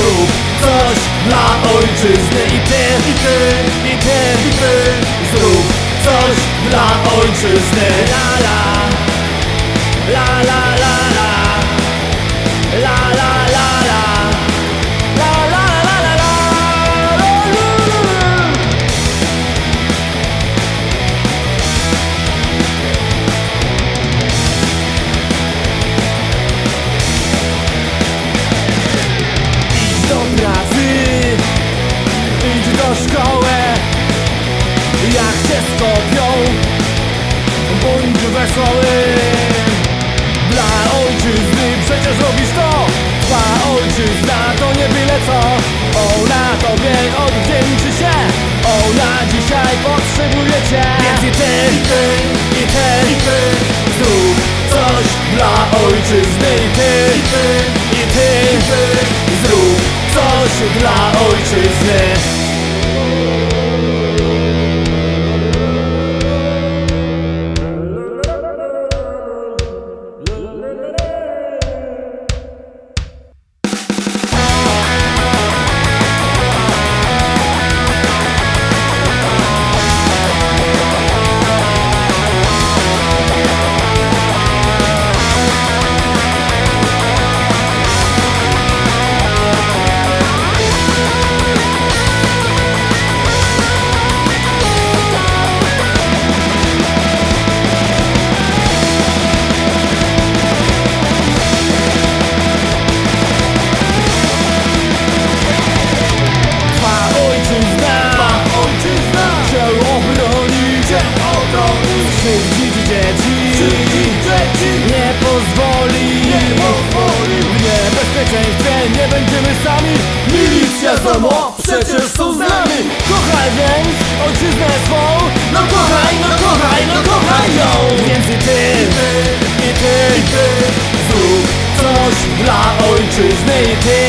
zrób coś dla ojczyzny. I ty, i ty, i ty, i ty, zrób coś dla ojczyzny. La la, la la la la, la la la la, la la la la la. Idź do pracy, idź do szkoły, jak cię skopią, bądź wesoły. Dla ojczyzny przecież robisz to. Twa ojczyzna to nie byle co. Ona tobie odwdzięczy się. Ona dzisiaj potrzebuje cię. Więc i ty, i ty, i ty, i ty, zrób coś dla ojczyzny. I ty, i ty, i ty, i ty, zrób coś dla ojczyzny. Krzywdzić dzieci nie pozwoli. W niebezpieczeństwie nie będziemy sami. Milicja ZOMO przecież są z nami. Kochaj więc ojczyznę swą. No kochaj, no kochaj, no kochaj ją. Więc i ty, i ty, i ty, zrób coś dla ojczyzny. I ty,